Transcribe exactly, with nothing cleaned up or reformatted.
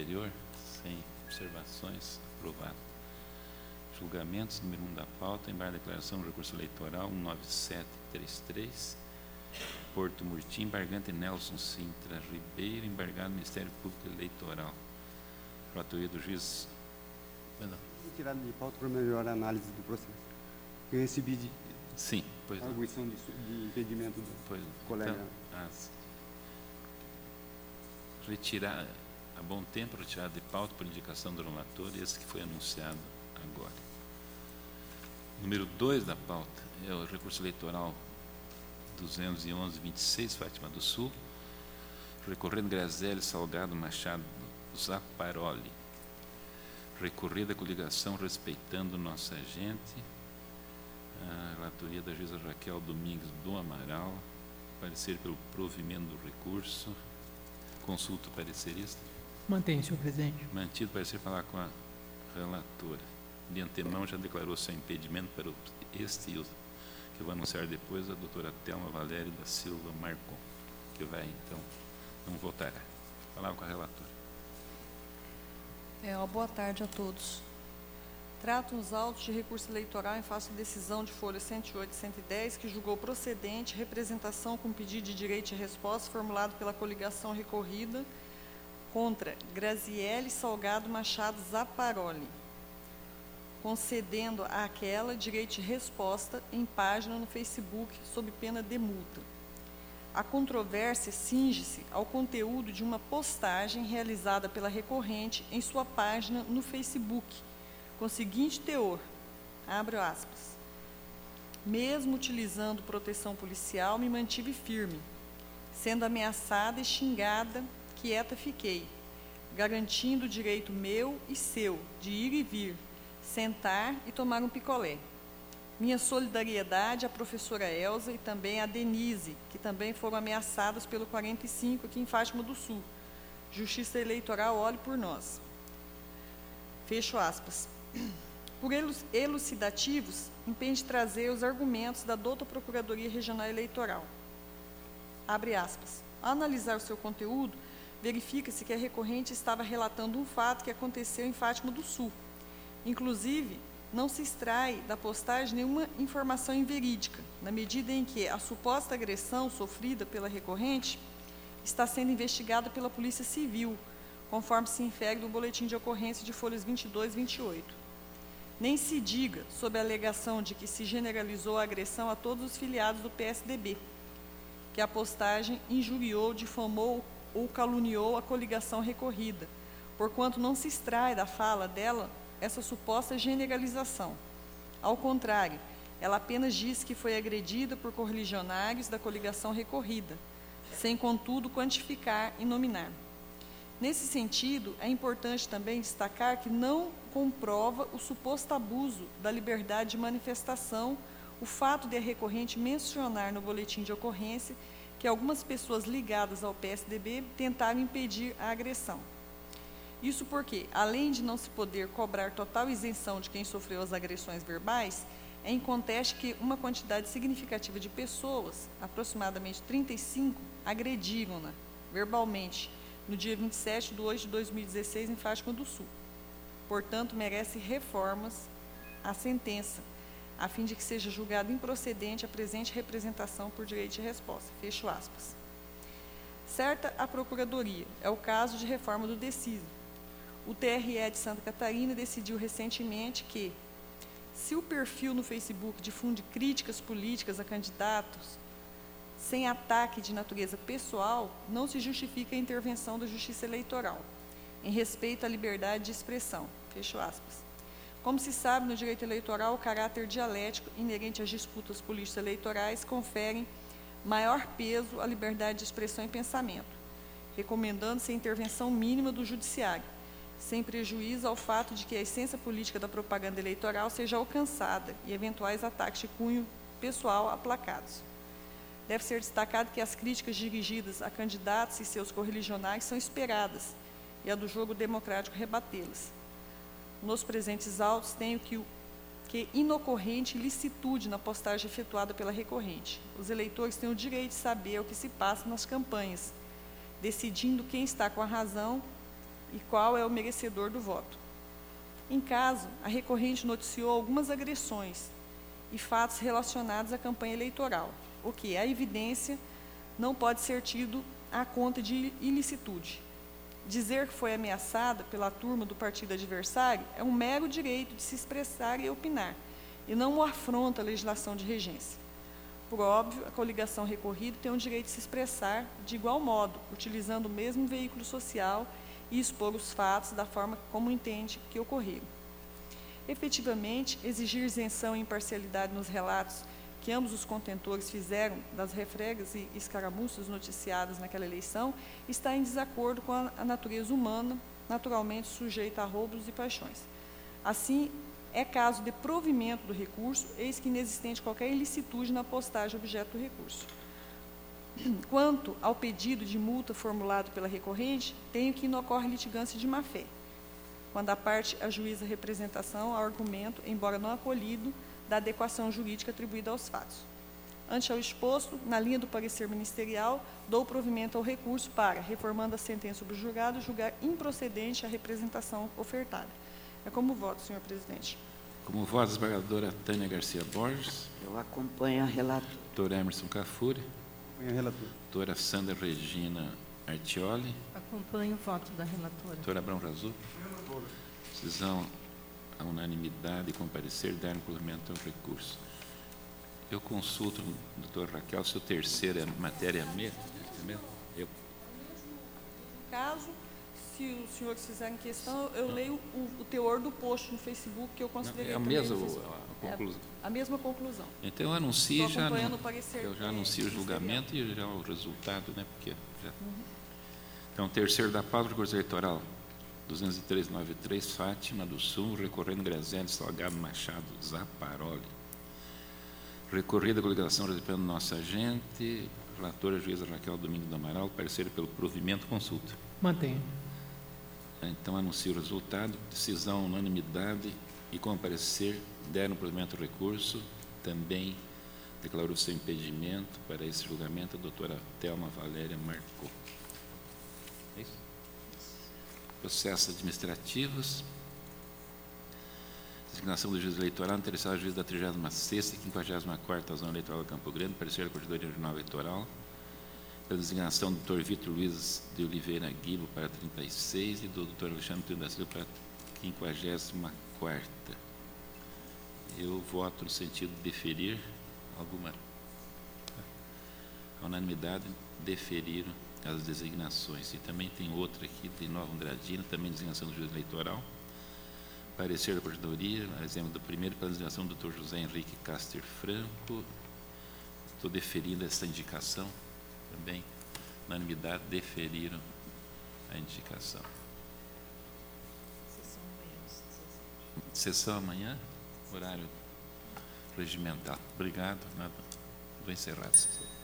anterior, sem observações, aprovado. Julgamentos, número um da pauta, embargo da declaração do recurso eleitoral um nove sete três três, Porto Murtim, embargante Nelson Sintra Ribeiro, embargado Ministério Público Eleitoral. Relatoria do juiz. Retirado de pauta para melhor análise do processo. Eu recebi de Sim, pois arguição de, de impedimento do pois, colega. Então, as, retirar, há bom tempo, retirado de pauta por indicação do relator, esse que foi anunciado agora. Número dois da pauta é o recurso eleitoral duzentos e onze, vinte e seis, Fátima do Sul, recorrendo Graziele Salgado Machado Zaparoli, recorrida a coligação respeitando nossa gente, a relatoria da juíza Raquel Domingues do Amaral, parecer pelo provimento do recurso, consulta o parecerista. Mantém, senhor presidente. Mantido parecer falar com a relatora. De antemão já declarou seu impedimento para este e o que eu vou anunciar depois, a doutora Thelma Valério da Silva Marcon, que vai, então, não votará. Falava com a relatora. É, uma boa tarde a todos. Tratam os autos de recurso eleitoral em face de decisão de folha cento e oito e cento e dez, que julgou procedente representação com pedido de direito de resposta formulado pela coligação recorrida contra Graziele Salgado Machado Zaparoli, concedendo àquela direito de resposta em página no Facebook, sob pena de multa. A controvérsia cinge-se ao conteúdo de uma postagem realizada pela recorrente em sua página no Facebook, com o seguinte teor, abre aspas, mesmo utilizando proteção policial, me mantive firme, sendo ameaçada e xingada, quieta fiquei, garantindo o direito meu e seu de ir e vir, sentar e tomar um picolé. Minha solidariedade à professora Elza e também à Denise, que também foram ameaçadas pelo quarenta e cinco aqui em Fátima do Sul. Justiça Eleitoral, olhe por nós. Fecho aspas. Por elucidativos, impede trazer os argumentos da douta Procuradoria Regional Eleitoral. Abre aspas. Ao analisar o seu conteúdo, verifica-se que a recorrente estava relatando um fato que aconteceu em Fátima do Sul. Inclusive, não se extrai da postagem nenhuma informação inverídica, na medida em que a suposta agressão sofrida pela recorrente está sendo investigada pela Polícia Civil, conforme se infere do boletim de ocorrência de folhas vinte e dois e vinte e oito. Nem se diga sob a alegação de que se generalizou a agressão a todos os filiados do P S D B, que a postagem injuriou, difamou ou caluniou a coligação recorrida, porquanto não se extrai da fala dela essa suposta generalização. Ao contrário, ela apenas diz que foi agredida por correligionários da coligação recorrida, sem, contudo, quantificar e nominar. Nesse sentido, é importante também destacar que não comprova o suposto abuso da liberdade de manifestação o fato de a recorrente mencionar no boletim de ocorrência que algumas pessoas ligadas ao P S D B tentaram impedir a agressão. Isso porque, além de não se poder cobrar total isenção de quem sofreu as agressões verbais, é inconteste que uma quantidade significativa de pessoas, aproximadamente trinta e cinco, agrediram-na verbalmente no dia vinte e sete de oito de dois mil e dezesseis em Fátima do Sul. Portanto, merece reformas à sentença, a fim de que seja julgado improcedente a presente representação por direito de resposta. Fecho aspas. Certa a Procuradoria, é o caso de reforma do deciso. O T R E de Santa Catarina decidiu recentemente que, se o perfil no Facebook difunde críticas políticas a candidatos sem ataque de natureza pessoal, não se justifica a intervenção da Justiça Eleitoral, em respeito à liberdade de expressão. Fecho aspas. Como se sabe, no direito eleitoral, o caráter dialético inerente às disputas políticas eleitorais confere maior peso à liberdade de expressão e pensamento, recomendando-se a intervenção mínima do judiciário, sem prejuízo ao fato de que a essência política da propaganda eleitoral seja alcançada e eventuais ataques de cunho pessoal aplacados. Deve ser destacado que as críticas dirigidas a candidatos e seus correligionários são esperadas, e a do jogo democrático rebatê-las. Nos presentes autos, tenho que, o, que inocorrente ilicitude na postagem efetuada pela recorrente. Os eleitores têm o direito de saber o que se passa nas campanhas, decidindo quem está com a razão e qual é o merecedor do voto. Em caso, a recorrente noticiou algumas agressões e fatos relacionados à campanha eleitoral, o que, à evidência, não pode ser tido à conta de ilicitude. Dizer que foi ameaçada pela turma do partido adversário é um mero direito de se expressar e opinar, e não uma afronta à legislação de regência. Por óbvio, a coligação recorrida tem o direito de se expressar de igual modo, utilizando o mesmo veículo social e expor os fatos da forma como entende que ocorreram. Efetivamente, exigir isenção e imparcialidade nos relatos que ambos os contentores fizeram das refregas e escaramuças noticiadas naquela eleição está em desacordo com a natureza humana, naturalmente sujeita a roubos e paixões. Assim, é caso de provimento do recurso, eis que inexistente qualquer ilicitude na postagem objeto do recurso. Quanto ao pedido de multa formulado pela recorrente, tenho que não ocorre litigância de má-fé, quando a parte ajuiza a representação ao argumento, embora não acolhido, da adequação jurídica atribuída aos fatos. Ante ao exposto, na linha do parecer ministerial, dou provimento ao recurso para, reformando a sentença sobre o julgado, julgar improcedente a representação ofertada. É como voto, senhor presidente. Como voto, a esmagadora Tânia Garcia Borges. Eu acompanho a relatora. Doutor Emerson Cafuri. Acompanho a relatora. Doutora Sandra Regina Artioli. Acompanho o voto da relatora. Doutor Abrão Razul. Decisão a unanimidade e comparecer, dar provimento ao recurso. Eu consulto, doutor Raquel, se o terceiro é matéria mesmo. Eu. No caso, se os senhores fizerem questão, eu não. leio o, o teor do post no Facebook que eu considerei. Não, é a mesma a, a conclusão. É a mesma conclusão. Então eu anuncio já. No, parecer, eu já é, anuncio o julgamento e já o resultado, né? Porque já. Uhum. Então, terceiro da pauta, recurso eleitoral. duzentos e três, noventa e três, Fátima do Sul, recorrendo Graziano Salgado Machado Zaparoli. Recorrida a coligação recebendo nossa agente, relatora juíza Raquel Domingo do Amaral, parecer pelo provimento consulta. Mantenho. Então, anuncio o resultado, decisão unanimidade e comparecer, deram provimento ao recurso, também declarou seu impedimento para esse julgamento a doutora Thelma Valéria Marcou. É isso? Processos administrativos, designação do juiz eleitoral, interessado juiz da trigésima sexta e quinquagésima quarta Zona Eleitoral de Campo Grande, parecer da Corregedoria Regional Eleitoral, pela designação do doutor Vitor Luiz de Oliveira Guibo para trinta e seis e do doutor Alexandre Tino da Silva para quinquagésima quarta. Eu voto no sentido de deferir alguma a unanimidade, deferir as designações. E também tem outra aqui, de Nova Andradina, também designação do juiz eleitoral. Parecer da Corregedoria, a exemplo do primeiro, pela designação do doutor José Henrique Caster Franco. Estou deferindo essa indicação. Também, unanimidade, deferiram a indicação. Sessão amanhã. Sessão amanhã, horário regimental. Obrigado. Nada. Vou encerrar a sessão.